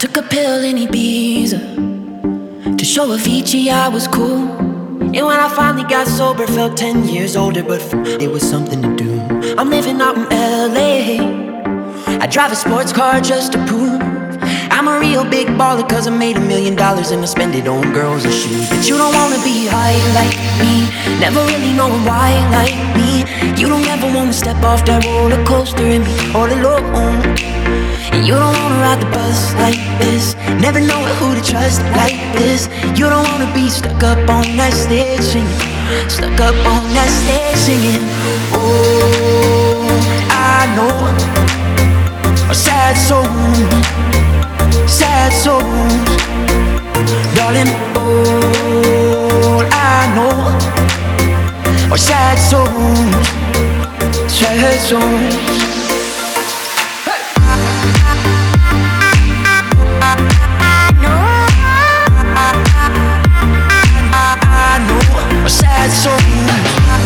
Took a pill in Ibiza to show Avicii I was cool. And when I finally got sober, felt 10 years older, but it was something to do. I'm living out in LA. I drive a sports car just to prove I'm a real big baller, cause I made $1 million and I spend it on girls and shoes. But you don't wanna be high like me, never really knowing why like me. You don't ever wanna step off that roller coaster and be all alone. And you don't wanna ride the bus like this, never knowing who to trust like this. You don't wanna be stuck up on that stage singing, stuck up on that stage singing. Oh, I know a sad soul, sad souls, darling. All I know are sad souls, sad souls. Sad souls.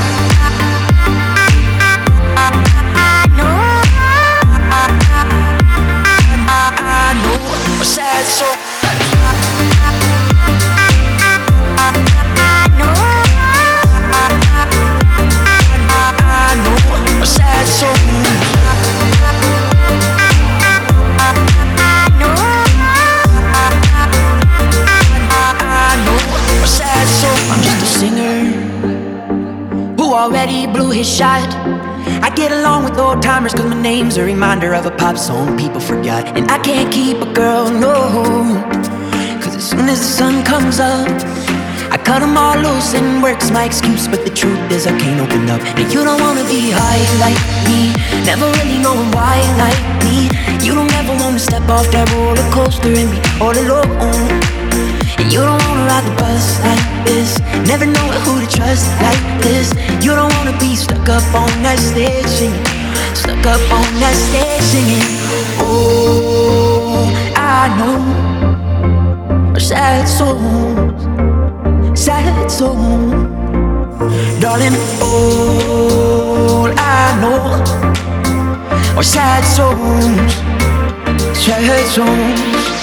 I know a sad soul. I know a sad soul. I know a sad soul. I'm just a singer who already blew his shot. I get along with old timers cause my name's a reminder of a pop song people forgot. And I can't keep a girl, no, cause as soon as the sun comes up, I cut them all loose and work's my excuse. But the truth is I can't open up. And you don't wanna be high like me, never really knowing why like me. You don't ever wanna step off that roller coaster and be all alone. And you don't wanna ride the bus like this, never knowing who to trust like this. You don't wanna be stuck up on that stage singing, stuck up on that stage singing. Oh, I know are sad souls, sad souls, darling. All I know are sad souls, sad souls.